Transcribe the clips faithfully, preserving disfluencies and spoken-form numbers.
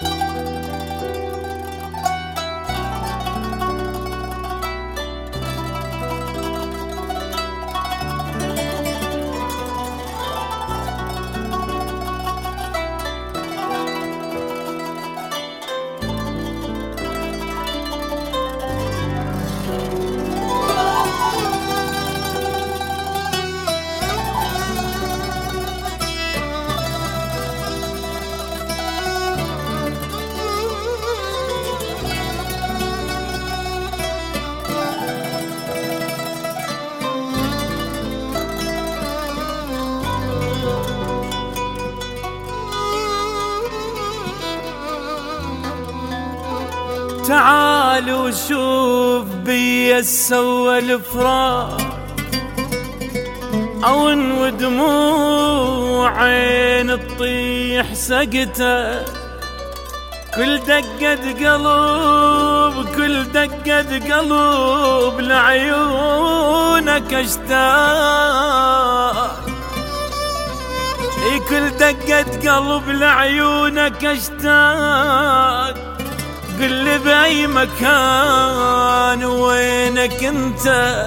تعال وشوف بي سوى الفراق او ان دموع عين تطيح سقته، كل دقة قلب كل دقة قلب لعيونك اشتاق، اي كل دقة قلب لعيونك اشتاق، قل لي بأي مكان وينك انت.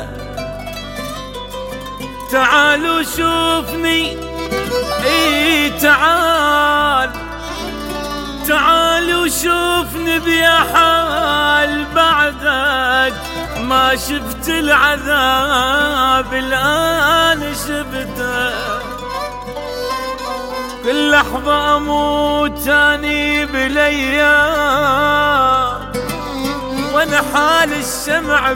تعال وشوفني اي تعال تعال وشوفني بيا حال بعدك، ما شفت العذاب الآن شفته، كل لحظة أموت أني بليام، وأنا حال الشمع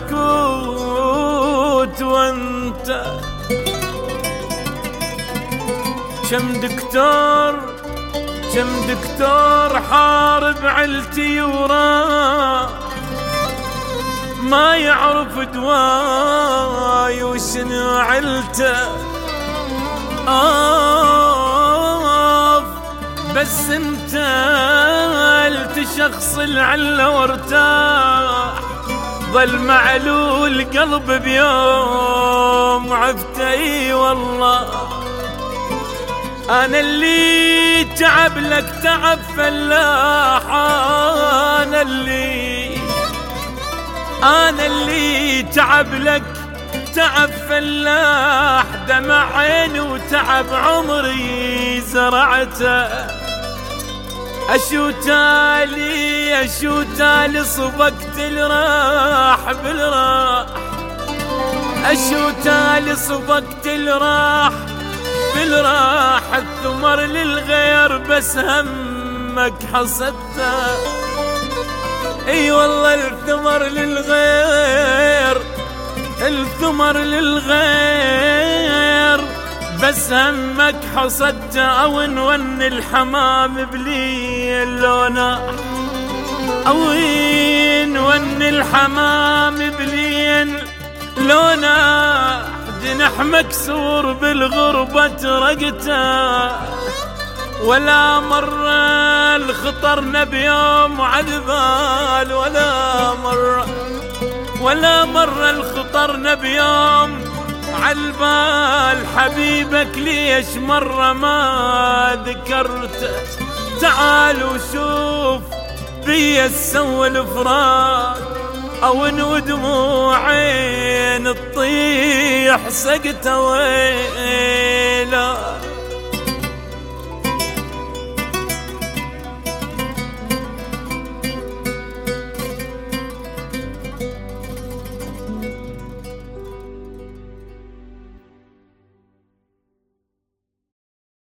بسكوت وأنت. كم دكتور كم دكتور حارب عيلتي وراه، ما يعرف دواي وشنو عيلته. آه بس انت التشخص العلة وارتاح، ظل معلول قلب بيوم عفته. اي والله انا اللي تعب لك تعب فلاح، انا اللي انا اللي تعب لك تعب فلاح، دمع عيني وتعب عمري زرعته. اشو تالي اشو تالي صبقت الراح بالراح، اشو تالي صبقت الراح بالراح، الثمر للغير بس همك حصدته. اي والله الثمر للغير الثمر للغير بس همك حصدته. او نون الحمام بلي اللونة، او نون الحمام بلي لونه، جنح مكسور بالغربة ترقته، ولا مرة الخطرنا بيوم عالبال، ولا مرة ولا مرة الخطرنا بيوم عالبال. حبيبك ليش مرة ما ذكرته؟ تعال وشوف بي سوى الفراق، او انو دموع عين تطيح سقته ويلا.